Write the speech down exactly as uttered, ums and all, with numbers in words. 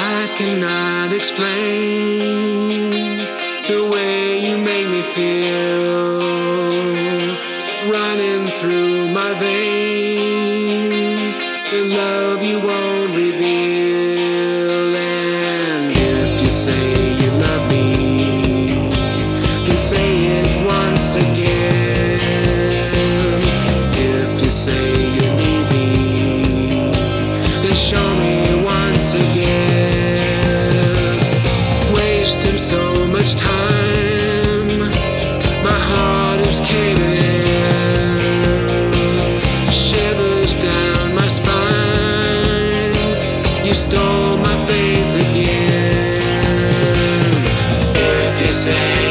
I cannot explain the way you make me feel, running through my veins, the love you won't reveal. And if you say you love me, then say it once again. If you say you need me, then show me once again. Wasting so much time, my heart is caving in, shivers down my spine. You stole my faith again. If you say